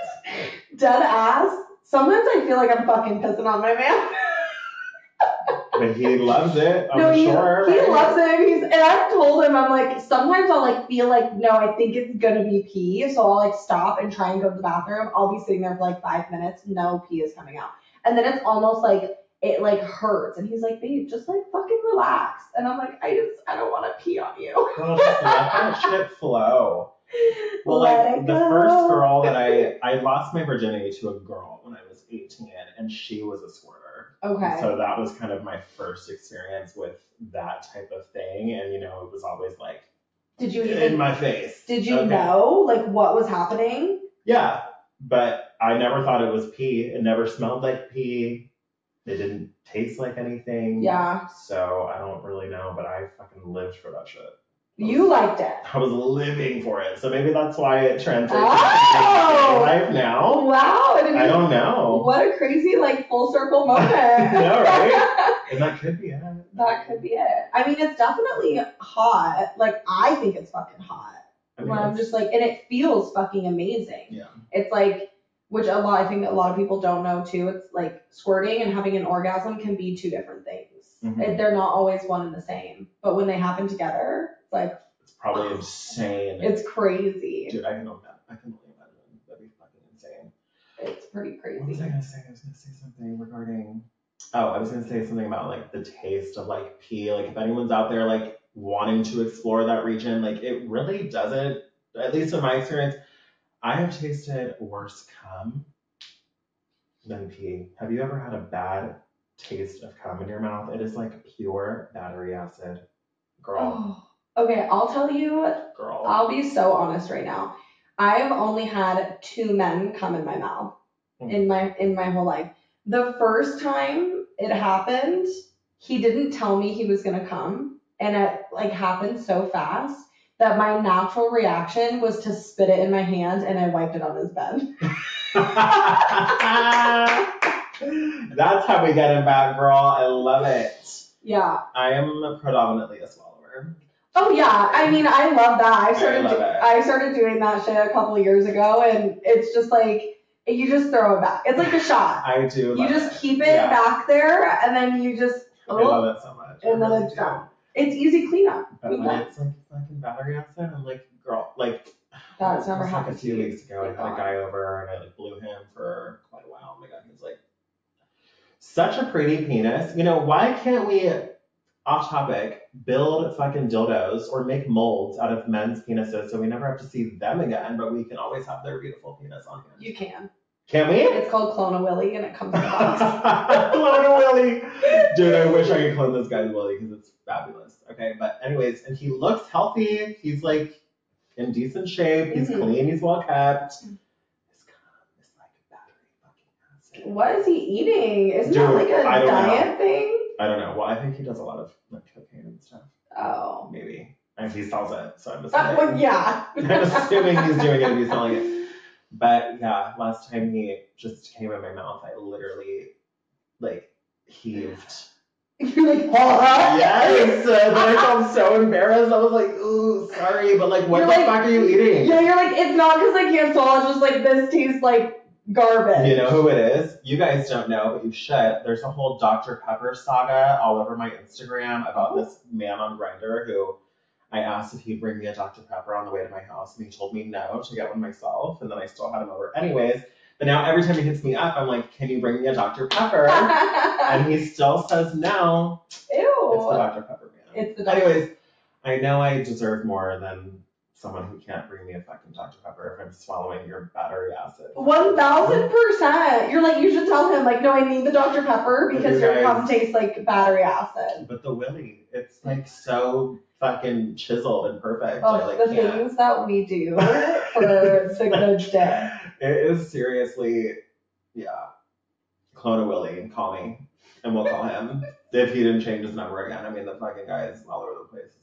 dead ass. Sometimes I feel like I'm fucking pissing on my man. But he loves it, I'm no, he, sure. he right? loves it. And, he's, and I've told him, I'm like, sometimes I'll like feel like, no, I think it's gonna be pee. So I'll like stop and try and go to the bathroom. I'll be sitting there for like five minutes. No pee is coming out. And then it's almost like, it like hurts. And he's like, babe, just like fucking relax. And I'm like, I just, I don't want to pee on you. Girl, just let that shit flow. Well, Let like it the go. first girl that I, I lost my virginity to a girl when I was eighteen, and she was a squirter. Okay. So that was kind of my first experience with that type of thing, and you know, it was always like Did you in even, my face. did you Okay. know like what was happening? Yeah, but I never thought it was pee. It never smelled like pee. It didn't taste like anything. Yeah. So I don't really know, but I fucking lived for that shit. You liked it. I was living for it. So maybe that's why it translates Oh! into my life now. Wow. I, didn't I even- don't know. What a crazy like full circle moment. know, right? And that could be it. That could be it. I mean, it's definitely hot. Like, I think it's fucking hot. I mean, Where I'm it's- just like, and it feels fucking amazing. Yeah. It's like, which a lot, I think a lot of people don't know too. It's like squirting and having an orgasm can be two different things. Mhm. It- they're not always one and the same. But when they happen together, it's like, It's probably insane. it's crazy. Dude, I can only I can only imagine. That'd be fucking insane. It's pretty crazy. What was I gonna say? I was gonna say something regarding. Oh, I was gonna say something about like the taste of like pee. Like if anyone's out there like wanting to explore that region, like it really doesn't. At least in my experience, I have tasted worse cum than pee. Have you ever had a bad taste of cum in your mouth? It is like pure battery acid. Girl, Oh, okay, I'll tell you, girl. I'll be so honest right now. I've only had two men come in my mouth in my in my whole life. The first time it happened, he didn't tell me he was gonna come, and it like happened so fast that my natural reaction was to spit it in my hand, and I wiped it on his bed. That's how we get him back, girl. I love it. Yeah. I am predominantly a swallower. Oh yeah. I mean, I love that. I started. love do- it. I started doing that shit a couple of years ago, and it's just like you just throw it back. It's like a shot. I do love You just it. keep it Yeah. back there, and then you just I love it so much. I and then really it's do. done. It's easy cleanup. But You're when done. it's like fucking battery acid, I'm like, girl, like, That's it never was like a happened to few you. weeks ago. I Thank had a God. guy over and I like blew him for quite a while. Oh my god, he was like, such a pretty penis. You know, why can't we, off topic, build fucking dildos or make molds out of men's penises so we never have to see them again, but we can always have their beautiful penis on hand? You can. Can we? It's called Clone a Willy, and it comes in a box. Clone a Willy. Dude, I wish I could clone this guy's Willy because it's fabulous. Okay, but anyways, and he looks healthy. He's like in decent shape. He's Mhm. clean. He's well kept. His cum is like battery fucking acid. What is he eating? Isn't Dude, that like a I don't diet thing? I don't know. Well, I think he does a lot of like cocaine and stuff. Oh. Maybe. And he sells it, so I'm Uh, assuming. well, yeah. I'm assuming he's doing it if he's selling it. But yeah, last time he just came in my mouth, I literally like heaved. You're like, oh. Yes! And then I felt so embarrassed. I was like, ooh, sorry, but like, what You're the like- fuck are you eating? Yeah, you're like, it's not because I can't swallow. It's just like this tastes like garbage. You know who it is? You guys don't know, but you should. There's a whole Doctor Pepper saga all over my Instagram about Oh. this man on Grindr who I asked if he'd bring me a Doctor Pepper on the way to my house, and he told me no to get one myself, and then I still had him over anyways. But now every time he hits me up, I'm like, can you bring me a Doctor Pepper? And he still says no. Ew. It's the Doctor Pepper man. It's the Doctor Anyways, I know I deserve more than someone who can't bring me a fucking Doctor Pepper if I'm swallowing your battery acid. One thousand percent. You're like, you should tell him, like, no, I need the Doctor Pepper But because you your guys- cum tastes like battery acid. But the Willy, it's like so fucking chiseled and perfect. Oh, I like the can't. things that we do for the good day. It is seriously, yeah. Clone a Willy, call me, and we'll call him. If he didn't change his number again. I mean, the fucking guy is all over the place.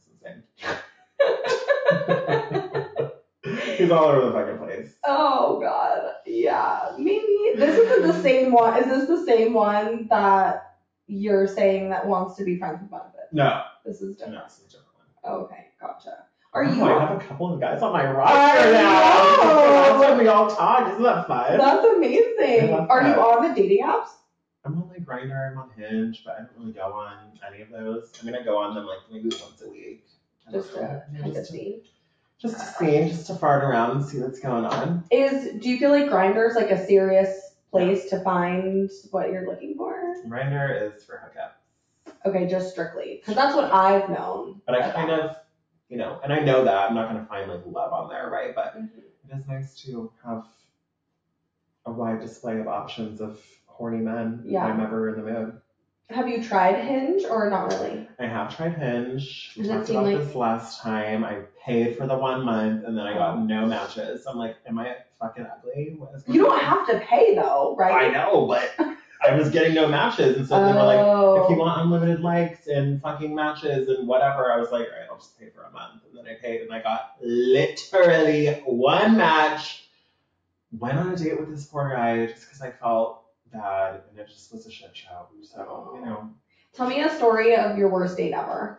It's insane. He's all over the fucking place. Oh God, yeah. Maybe this isn't the same one. Is this the same one that you're saying that wants to be friends with Benefit? No, This is different. no, it's a different one. Okay, gotcha. Are Oh, you? I have a couple of guys on my I roster now. know. Last time we all talked. Isn't that fun? That's amazing. I love Are you that. on the dating apps? I'm on like Grindr, I'm on Hinge, but I don't really go on any of those. I mean, I go on them like maybe once a week. Just to Yeah, kind of just to- see. Just to see, just to fart around and see what's going on. Is do you feel like Grindr's like a serious place to find what you're looking for? Grindr is for hookups. Okay, just strictly. Because that's what I've known. But I kind of, you know, and I know that I'm not going to find like love on there, right? But Mm-hmm. it is nice to have a wide display of options of horny men Yeah. if I'm ever in the mood. Have you tried Hinge or not really? I have tried Hinge. We Does it talked seem about like- this last time. I paid for the one month and then I got Oh. no matches. I'm like, am I fucking ugly? What is You going don't on? have to pay though, right? I know, but I was getting no matches. And so they were like, Oh. if you want unlimited likes and fucking matches and whatever, I was like, all right, I'll just pay for a month. And then I paid and I got literally one match. Went on a date with this poor guy just because I felt bad and it just was a shit show. So, you know. Tell me a story of your worst date ever.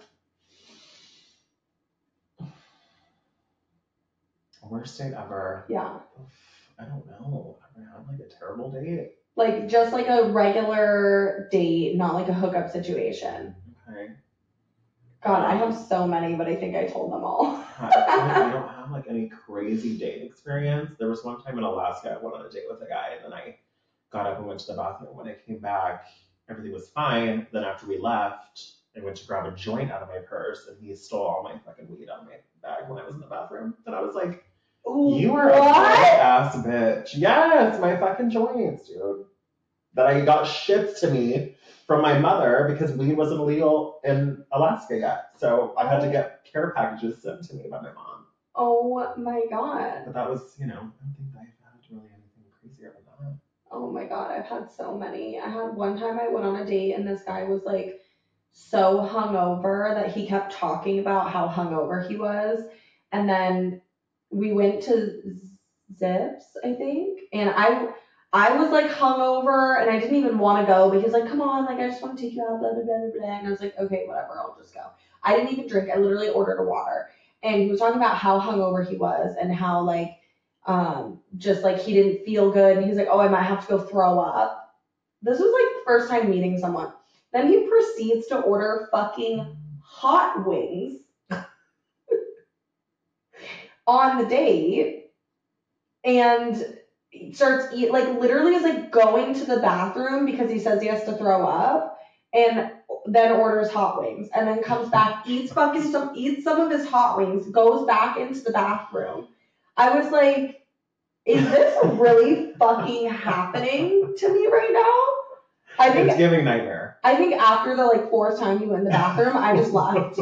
Worst date ever. Yeah. I don't know. I've never had like a terrible date. Like just like a regular date, not like a hookup situation. Okay. God, I have so many, but I think I told them all. I feel like I don't have like any crazy date experience. There was one time in Alaska, I went on a date with a guy, and then I got up and went to the bathroom. When I came back, everything was fine. Then after we left, I went to grab a joint out of my purse, and he stole all my fucking weed out of my bag when I was in the bathroom. And I was like, you are a What? ass bitch. Yes, my fucking joints, dude. That I got shipped to me from my mother because weed wasn't illegal in Alaska yet. So I had to get care packages sent to me by my mom. Oh my God. But that was, you know, I don't think I've had really anything crazier than that. Oh my God, I've had so many. I had one time I went on a date and this guy was like so hungover that he kept talking about how hungover he was. And then we went to Zips, I think, and I I was like hungover and I didn't even want to go, but he was like, come on, like I just want to take you out, blah, blah, blah, blah, blah. And I was like, okay, whatever, I'll just go. I didn't even drink. I literally ordered a water. And he was talking about how hungover he was and how like, um, just like he didn't feel good. And he's like, oh, I might have to go throw up. This was like the first time meeting someone. Then he proceeds to order fucking hot wings on the date and starts eat like literally is like going to the bathroom because he says he has to throw up and then orders hot wings and then comes back, eats fucking some eats some of his hot wings, goes back into the bathroom. I was like, is this really fucking happening to me right now? I think It's giving nightmare. I think after the like fourth time he went in the bathroom, I just left.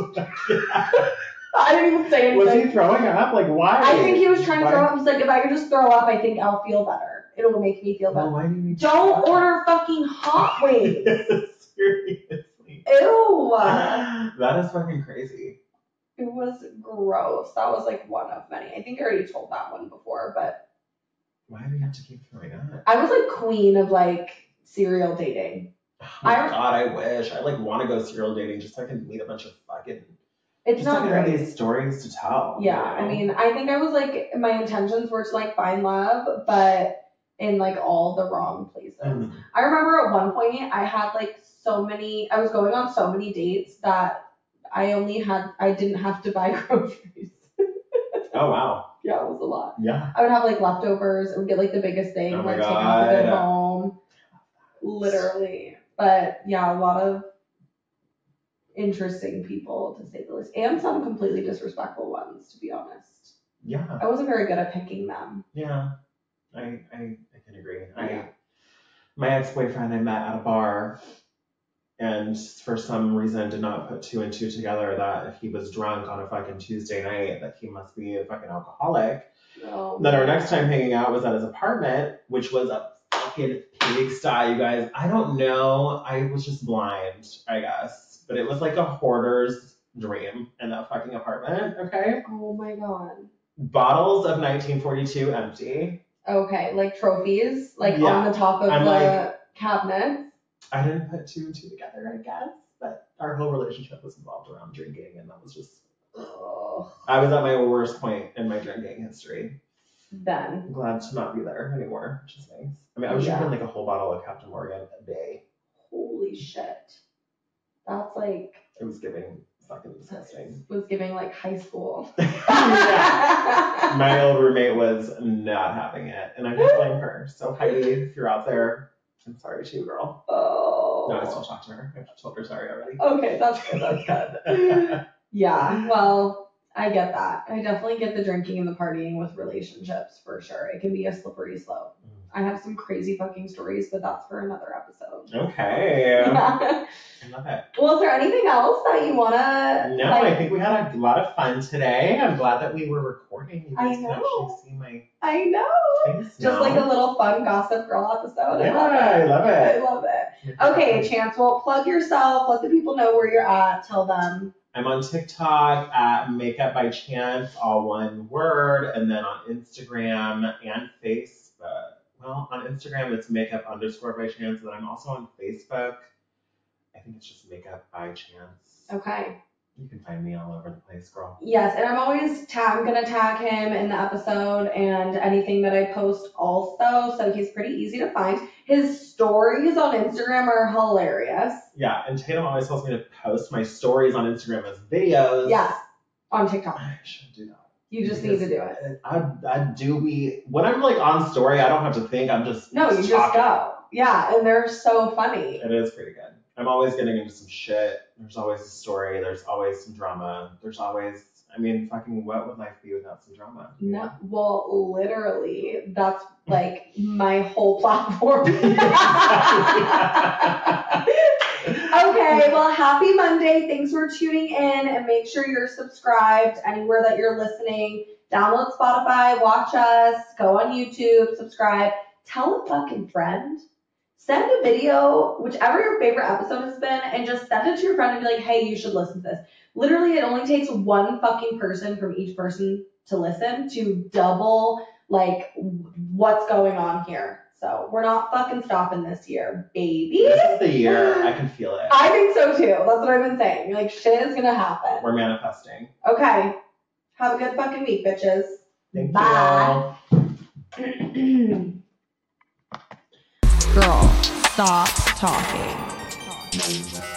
I didn't even say anything. Was he throwing up? Like, why? I think he was trying to Why? throw up. He's like, if I could just throw up, I think I'll feel better. It'll make me feel Well, better. why do you need Don't order fucking hot wings. Seriously. Ew. That is fucking crazy. It was gross. That was like one of many. I think I already told that one before, but Why do we have to keep throwing up? I was like queen of like serial dating. Oh my I- god, I wish. I like want to go serial dating just so I can meet a bunch of fucking. It's just so I not can have great. these stories to tell. Yeah, you I know? mean, I think I was like, my intentions were to like find love, but in like all the wrong places. Mhm. I remember at one point I had like so many, I was going on so many dates that I only had, I didn't have to buy groceries. Oh wow. Yeah, it was a lot. Yeah. I would have like leftovers and get like the biggest thing, Oh my like take off the good God. home. Literally. But yeah, a lot of interesting people to say the least. And some completely disrespectful ones, to be honest. Yeah. I wasn't very good at picking them. Yeah. I I, I can agree. Yeah. I my ex-boyfriend I met at a bar, and for some reason did not put two and two together that if he was drunk on a fucking Tuesday night that he must be a fucking alcoholic. Oh, Then our next time hanging out was at his apartment, which was a fucking pigsty, you guys. I don't know. I was just blind, I guess. But it was like a hoarder's dream in that fucking apartment, okay? Oh my god. Bottles of nineteen forty-two empty. Okay, like trophies, like Yeah. on the top of I'm the like- cabinets. I didn't put two and two together, I guess. But our whole relationship was involved around drinking, and that was just... Ugh. I was at my worst point in my drinking history. Then. I'm glad to not be there anymore, which is nice. I mean, I was Yeah. drinking like a whole bottle of Captain Morgan a day. holy shit. That's like, It was giving fucking disgusting. was giving like high school. Yeah. My old roommate was not having it, and I didn't blame her. So Heidi, if you're out there, I'm sorry to you, girl. Oh. No, I still talk to her. I've told her sorry already. Okay, that's good, that's good. Yeah, well, I get that. I definitely get the drinking and the partying with relationships for sure. It can be a slippery slope. I have some crazy fucking stories, but that's for another episode. Okay. Yeah. I love it. Well, is there anything else that you wanna? No, like, I think we had a lot of fun today. I'm glad that we were recording. You I guys can know. actually see my I know. face Just now. like a little fun Gossip Girl episode. Yeah, I love it. I love it. I love it. Okay, Chance. Well, plug yourself. Let the people know where you're at. Tell them. I'm on TikTok at Makeup by Chance, all one word, and then on Instagram and Facebook. Well, on Instagram it's makeup underscore by chance, and then I'm also on Facebook. I think it's just Makeup by Chance. Okay. You can find me all over the place, girl. Yes, and I'm always tag. I'm gonna tag him in the episode and anything that I post also, so he's pretty easy to find. His stories on Instagram are hilarious. Yeah, and Tatum always tells me to post my stories on Instagram as videos. Yes, on TikTok. I should do that. You just need to do it. I, I do be, when I'm like on story, I don't have to think, I'm just No, you just just talking. go. Yeah, and they're so funny. It is pretty good. I'm always getting into some shit. There's always a story. There's always some drama. There's always, I mean, fucking what would life be without some drama? No, well, literally, that's like my whole platform. Okay, well, happy Monday. Thanks for tuning in, and make sure you're subscribed anywhere that you're listening. Download Spotify, watch us, go on YouTube, subscribe. Tell a fucking friend. Send a video, whichever your favorite episode has been, and just send it to your friend and be like, hey, you should listen to this. Literally, it only takes one fucking person from each person to listen to double, like, what's going on here. So we're not fucking stopping this year, baby. This is the year. I can feel it. I think so too. That's what I've been saying. Like, shit is gonna happen. We're manifesting. Okay. Have a good fucking week, bitches. Thank Bye. you. Girl, stop talking.